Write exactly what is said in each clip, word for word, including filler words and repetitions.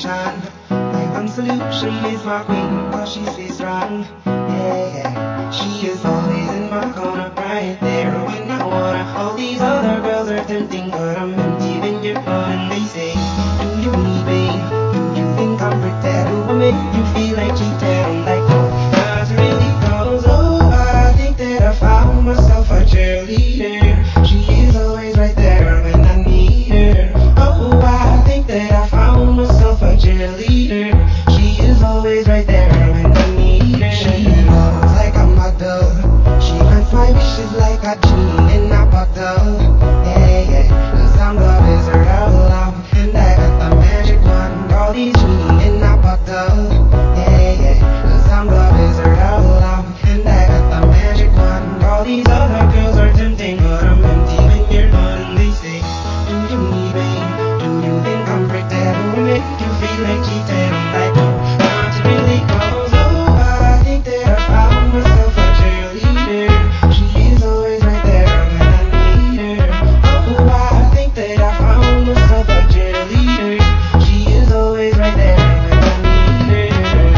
sensation. My one solution is my queen, cause she stays strong. Yeah, yeah. She is always in my corner, right there when I wanna. All these other girls are tempting, but I'm empty when you're gone. And they say, do you need me? Do you think I'm pretend? Do I make you feel like cheating? I'm like, no, not really, cause oh, I think that I found myself a cheerleader. She is always right there when I need her. Oh, I think that I found myself a cheerleader. She is always right there when I need her. She loves like a model. She grants my wishes like a genie in a bottle. Yeah, yeah. The sound of is her love, and I got the magic wand. All these genie in a bottle. Yeah, yeah. The sound of is her love, and I got the magic wand. All these other girls are tempting, but I'm empty when you're gone. And they say, do you need me? Do you think I'm pretend? Do I make you feel like cheating? I'm like, no, not really, cause oh, I think that I found myself a cheerleader. She is always right there when I need her. Oh, I think that I found myself a cheerleader. She is always right there when I need her.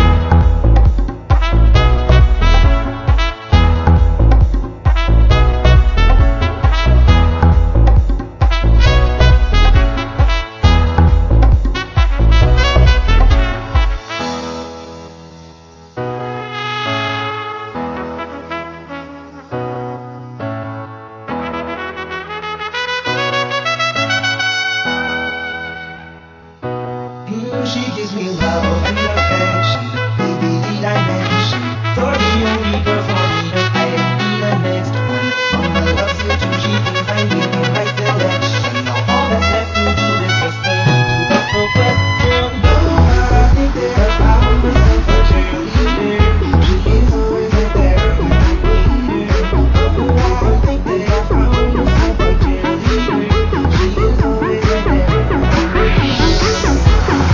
Mm, she gives me love and affection, baby, the dimension. You're the only girl for me, I don't need a next one. Mama loves you too, she thinks I made the right selection. Now all that's left to do is just hold me to the perfection. Oh, I think that I found myself a cheerleader. She is always right there when I need her. Oh, I think that I found myself a cheerleader. She is always right there when I need her.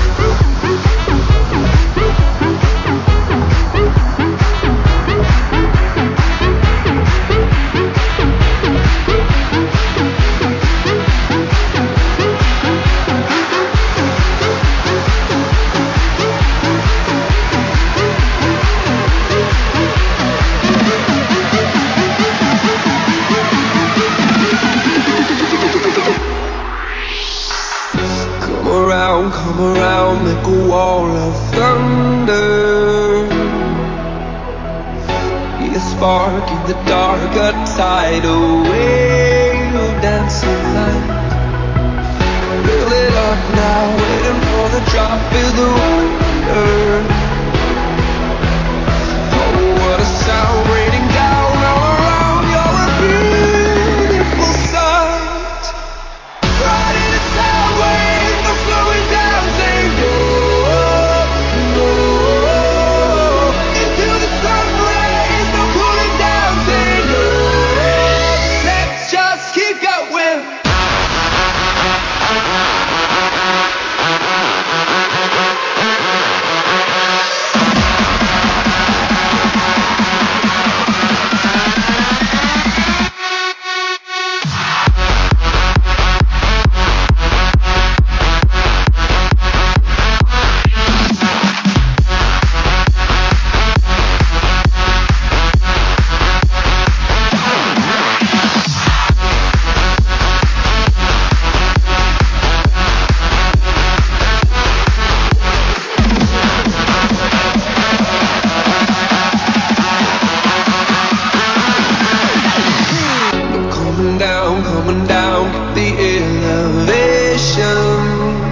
Come around, come around, make a wall of thunder. Be a spark in the dark, a tidal wave of dancing light. Fill it up now, waiting for the drop, feel the wonder. Oh, what a sound raining down all around, you're a beautiful sight. Riding a sound wave, no slowing down, say no, no. Into the sun rays, no cooling down, say no. Let's just keep going. Coming down, coming down, the elevation.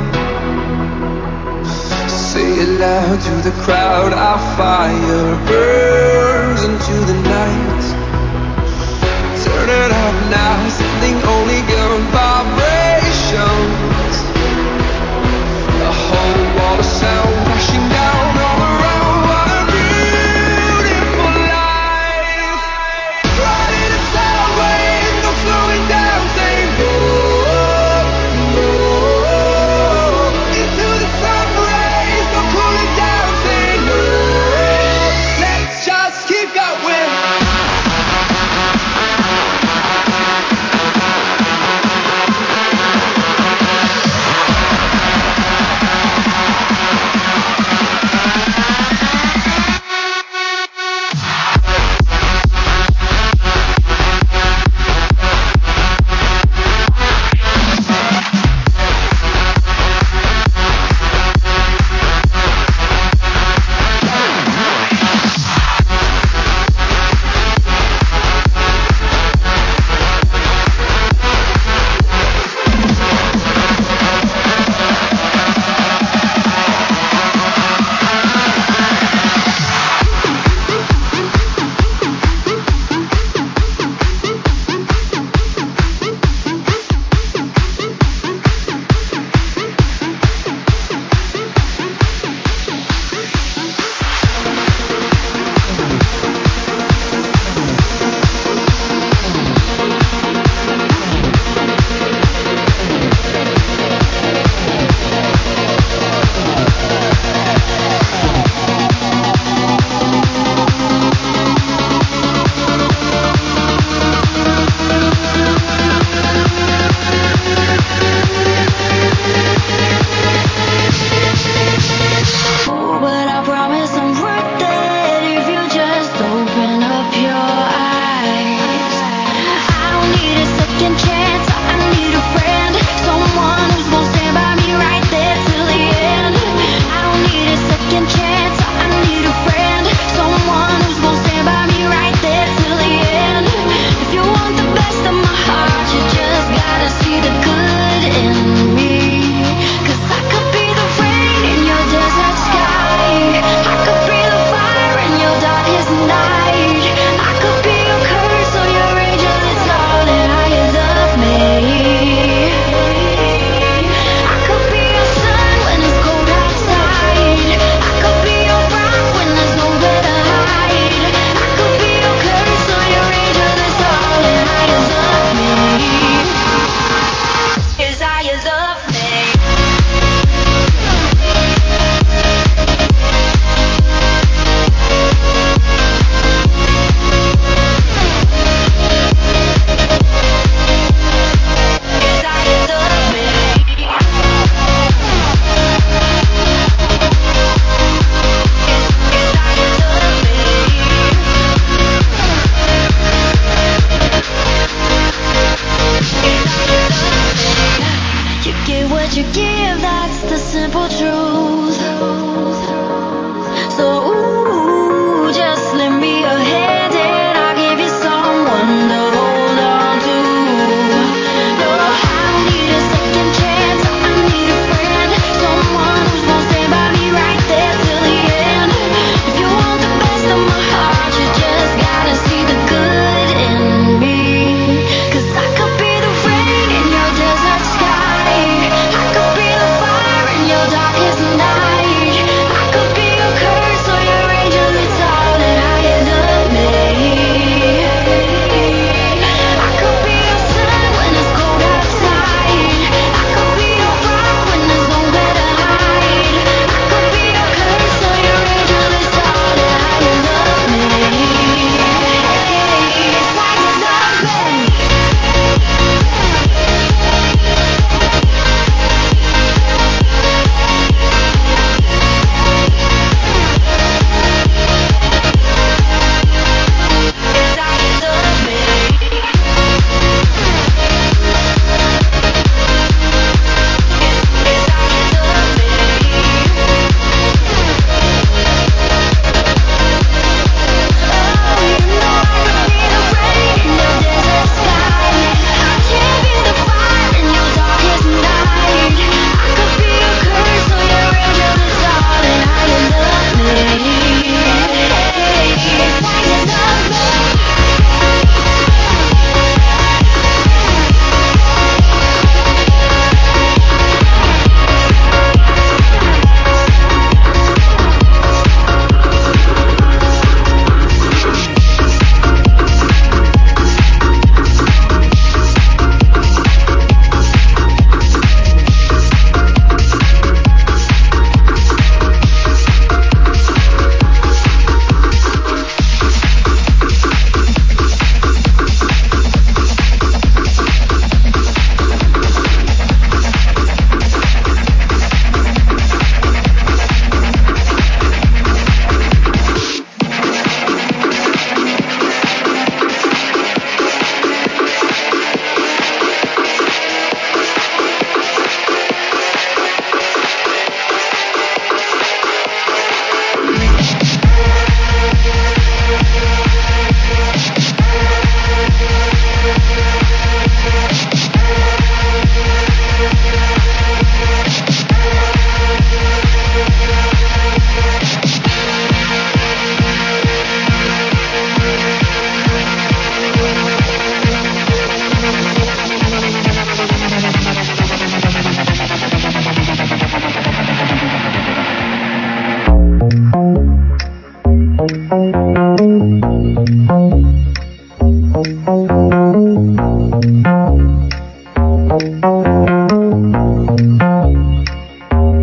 Say it loud to the crowd, our fire burns into the night. Turn it up now, sending only good vibrations. A whole wall of sound crashing down all around. What a beautiful life. Riding a sound wave, no slowing down, say no, no. Into the sun rays, no cooling down, say no. Let's just keep going.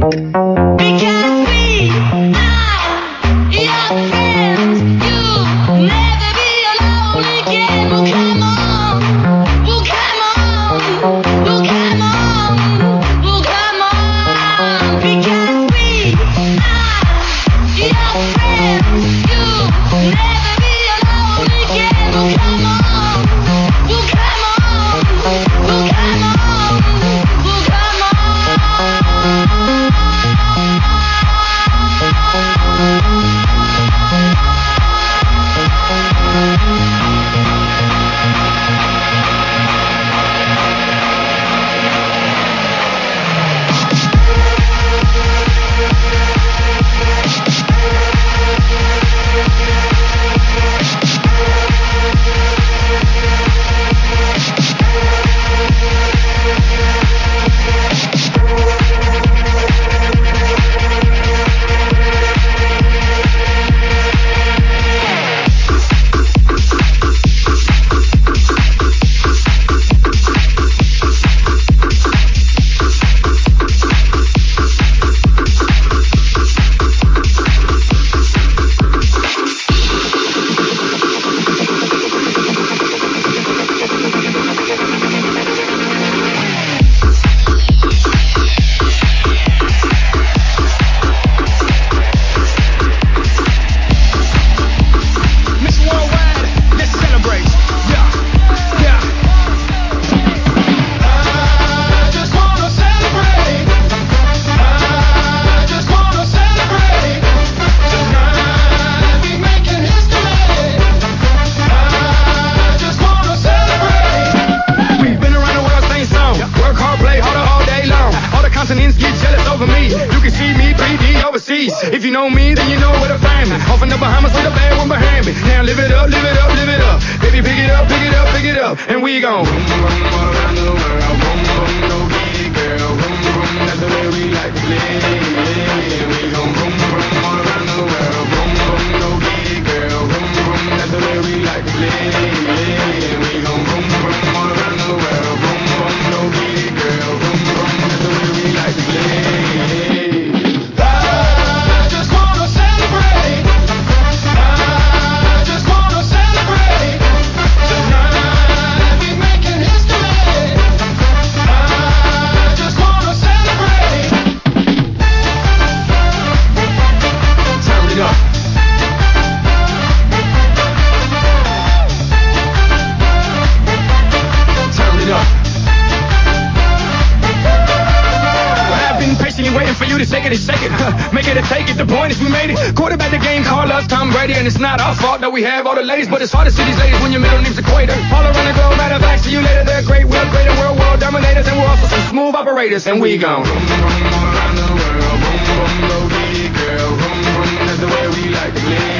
We have all the ladies, but it's hard to see these ladies when your middle name's Equator. All around the globe, matter of fact, see you later. They're great, we're great, and we're world dominators, and we're also some smooth operators, and we gon' vroom, vroom, all around the world, vroom, vroom, go get it, girl, vroom, vroom, that's the way we like to play.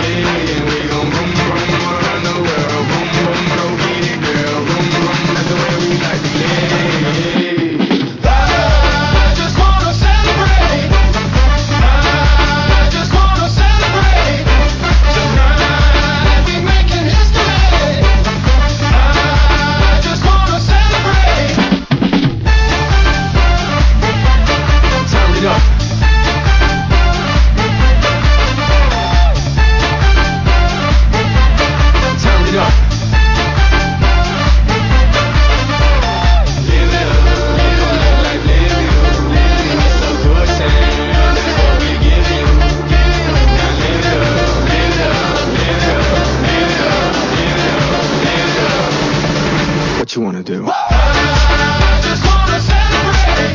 And we gon' vroom, vroom, all around the world, vroom, vroom, go get it, girl, vroom, vroom, that's the way we like to play. I just wanna celebrate. I just wanna celebrate. Tonight we making history. I just wanna celebrate. Turn it up. Turn it up. Live it up, live it up like live it up. It's a good time, that's what we give you. Now live it up, live it up, live it up, live it up, live it up, live it up. What you wanna do? I just wanna celebrate.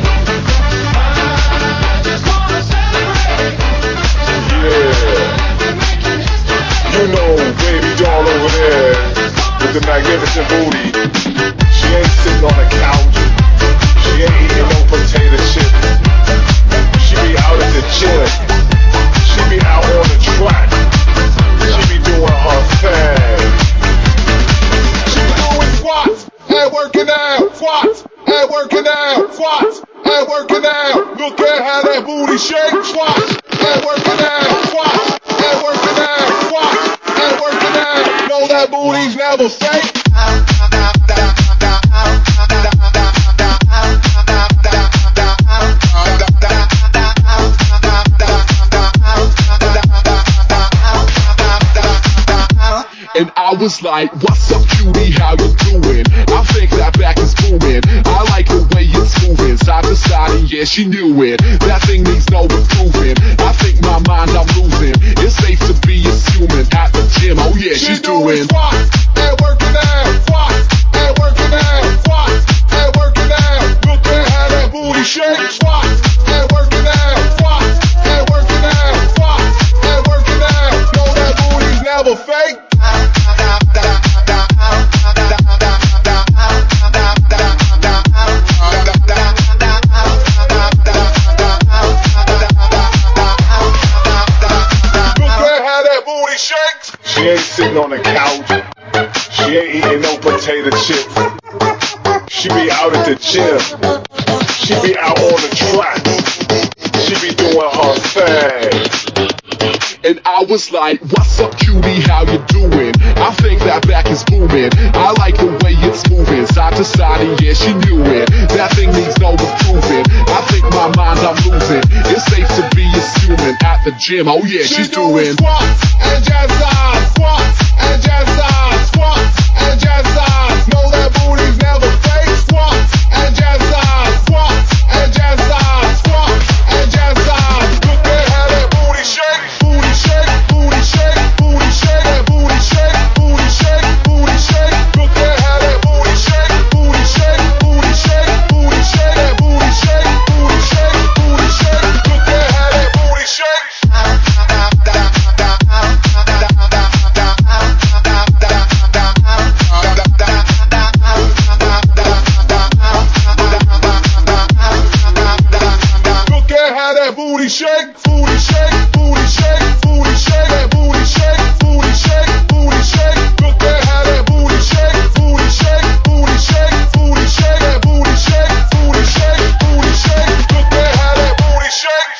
I just wanna celebrate. Yeah, you know baby doll over there with the magnificent booty. She ain't sitting on the couch. She ain't eating no potato chip. She be out at the gym. She be out on the track. She be doing her thing. She be doing squats and working out. Squats and working out. Squats and working out. Look at how that booty shakes. Squats and working out. Squats and working out. Squats and working out. Know that booty's never fake. was like, what's up, cutie, how you doing? I think that back is booming. I like the way it's moving, side to side, and yeah, she knew it. That thing needs no improving. I think my mind I'm losing. It's safe to be assuming at the gym. Oh yeah, she's doing squats and working out, squats and working out, squats and working out. Look at how that booty shake. Squats and working out, squats and working out, squats and working out. Know that booty's never fake. She ain't sitting on the couch. She ain't eating no potato chips. She be out at the gym. She be out on the track. She be doing her thing. And I was like, what's up, cutie, how you doing? I think that back is booming. I like the way it's moving, side to side, and yeah, she knew it. That thing needs no improving. I think my mind I'm losing. It's safe to be assuming at the gym. Oh yeah, she's doing squats and jazzercise, squats and jazzercise, squats and jazzercise. Know that booty's never fake. Squats and jazzercise, squats and jazzercise, squats and jazzercise. Look at how that booty shake, booty shake, booty shake, booty shake, that booty shake, booty shake, booty shake. Look at how that booty shake, booty shake, booty shake, booty shake, that booty shake, booty shake, booty shake. Look at how that booty shake. Look at how that booty shake, booty shake, booty shake, booty shake, that booty shake, booty shake, booty shake. Look at how that booty shake, booty shake, booty shake, booty shake, that booty shake, booty shake, booty shake. Look at how that booty shake.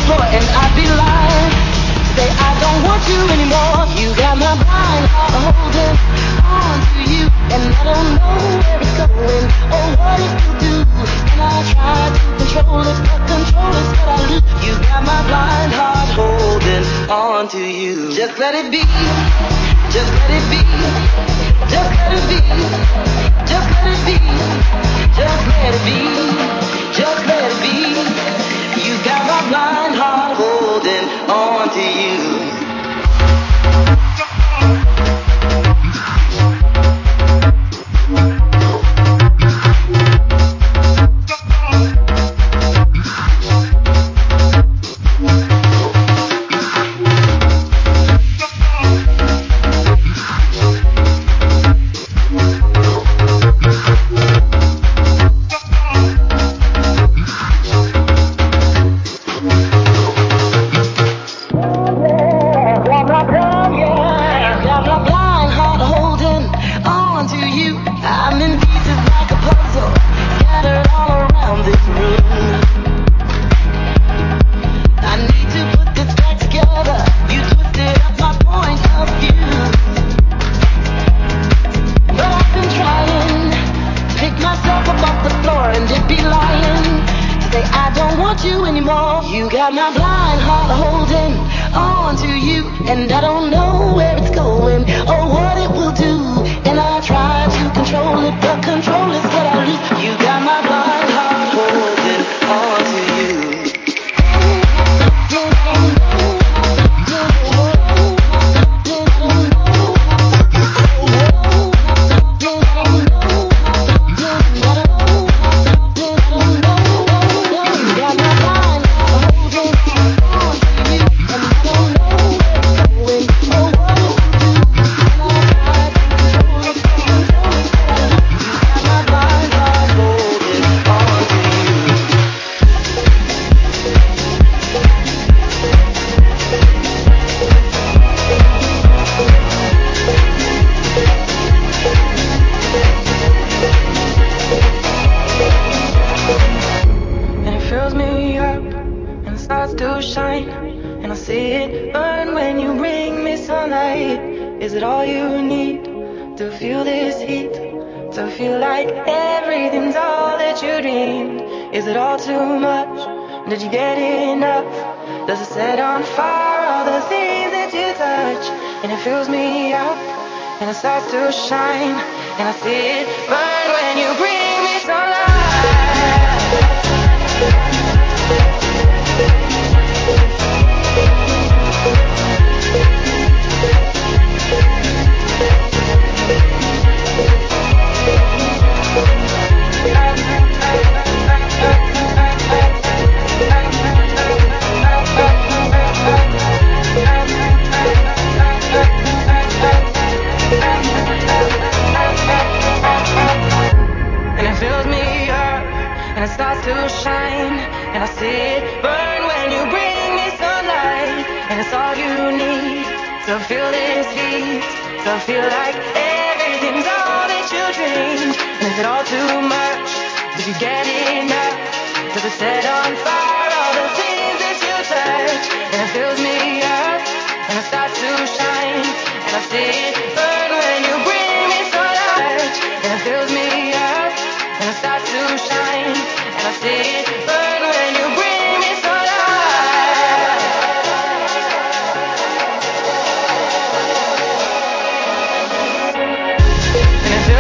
floor and I'd be lying. Say I don't want you anymore. You got my blind heart holding on to you, and I don't know where it's going or what it will do. And I try to control it, but control is what I lose. You got my blind heart holding on to you. Just let it be. Just let it be. Just let it be. Just let it be. Just let it be. Just let it be. You got my blind heart holding on to you.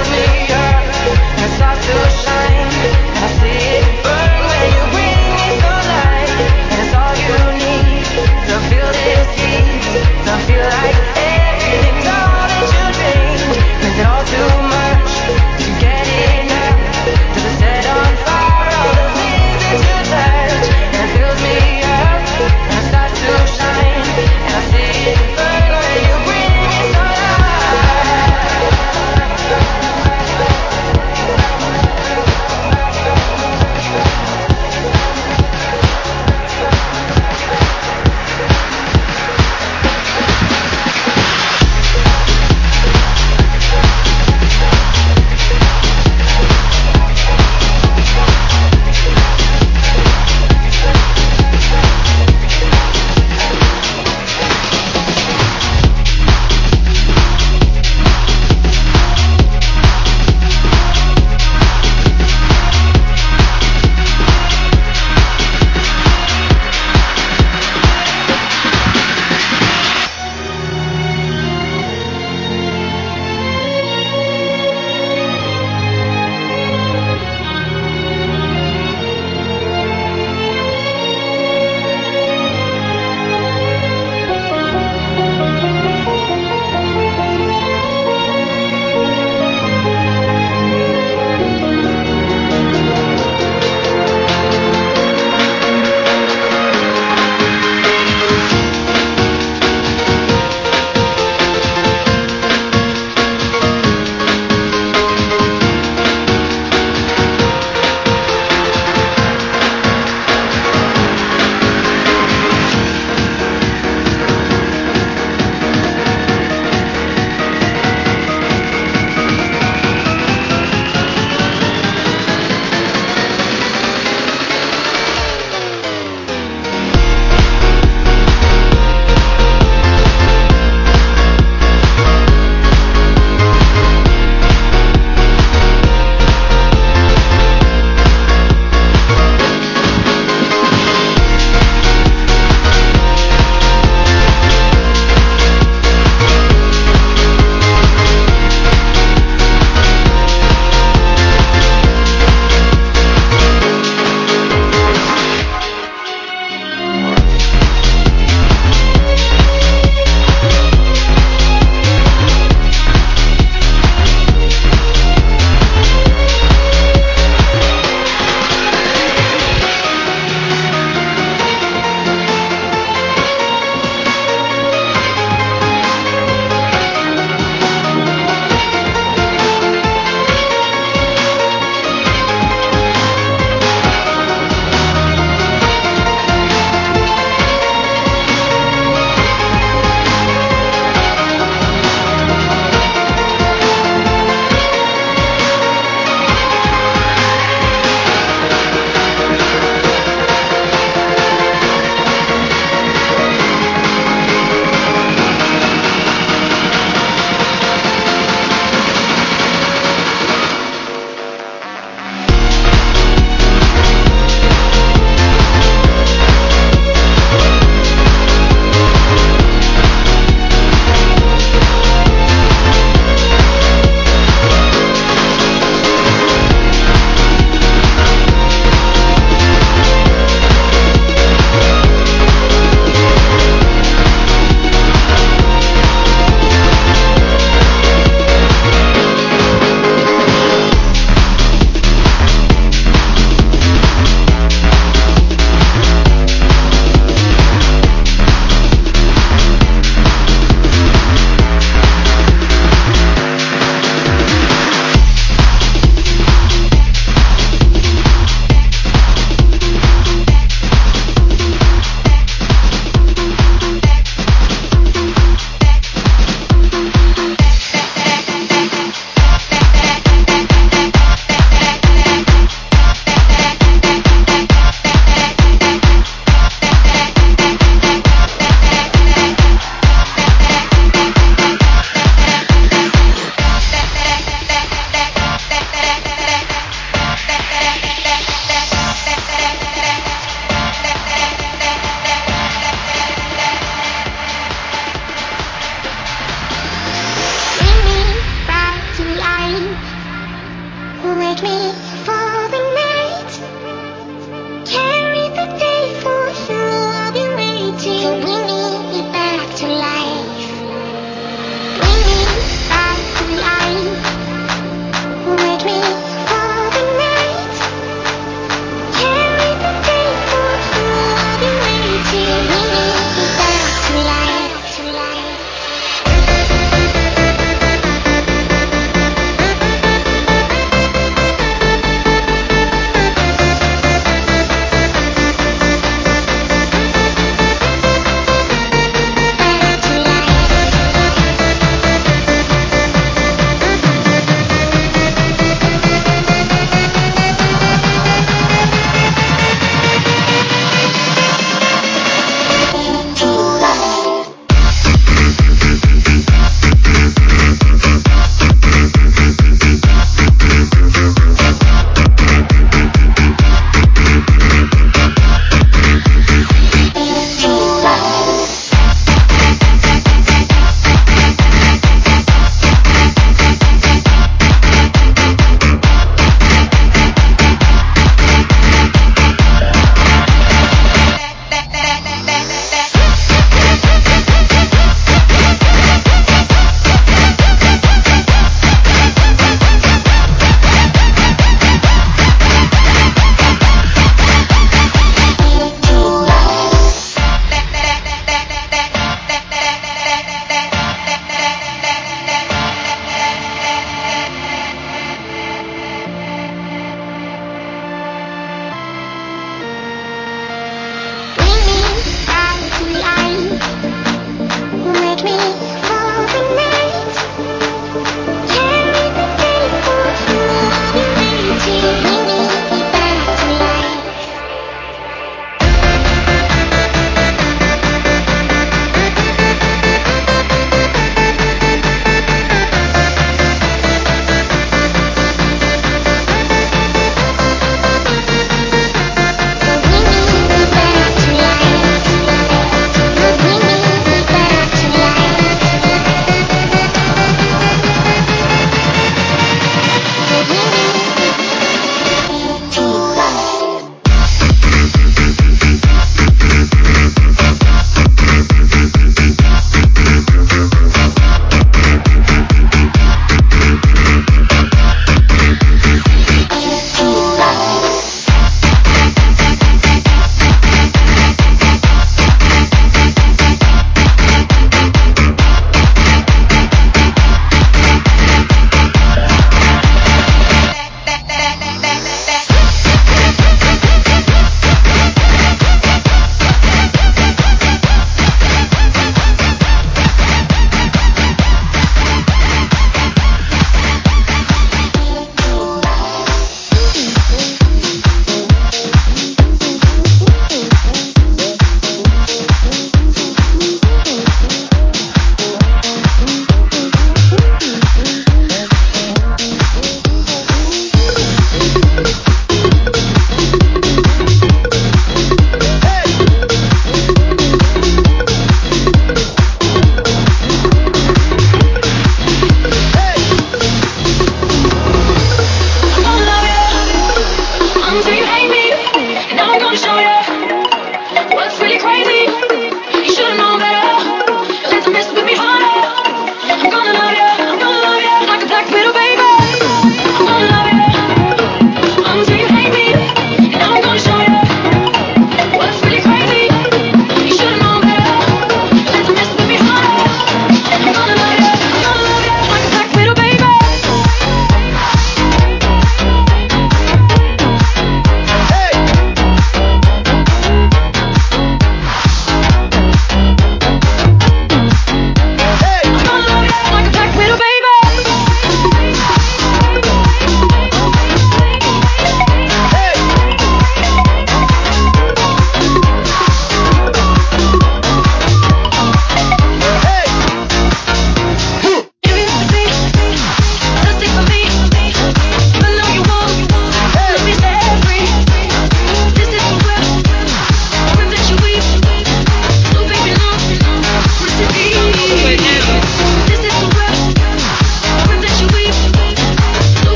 To shine, and I see it burn when you bring me so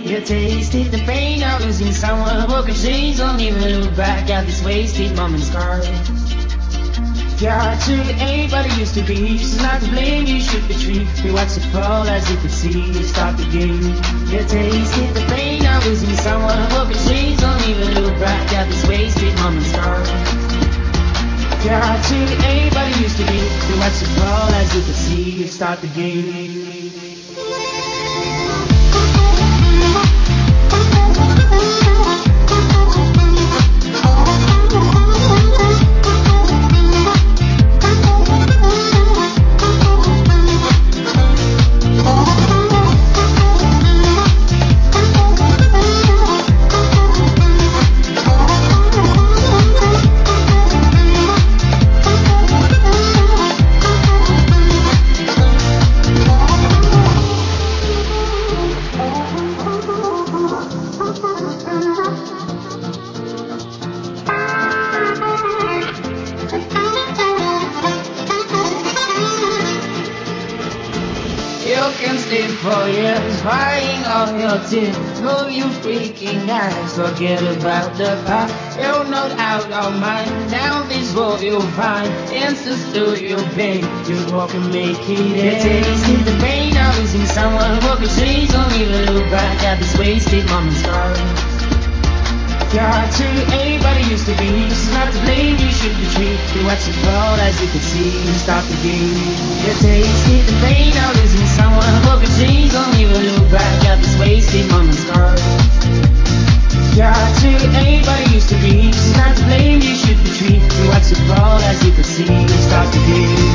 You tasted the pain of losing someone. Broken chains, don't even look back at this wasted moment scar. Your heart truly ain't what it used to be. She's not to blame, you should be treated. We watch it fall as you can see. Stop the game. You tasted the pain of losing someone. Broken chains, don't even look back at this wasted moment scar. Your heart truly ain't what it used to be. We watch it fall as you can see. Start the game. For years, crying all your tears. Close your freaking eyes, forget about the past. You're not out of mind. Down this road you'll find answers to your pain. Just walk and make it end. Tasted the pain of losing someone. Broken chains, don't even look back at this wasted moment scar. Your heart truly ain't what it used to be. This is not to blame, you should be treated. You watch it fall as you can see. Stop the game. You tasted the pain of losing someone. Broken chains, don't even look back at this wasted moment scar. Your heart truly ain't what it used to be. This is not to blame, you should be treated. You watch it fall as you can see. Stop the game.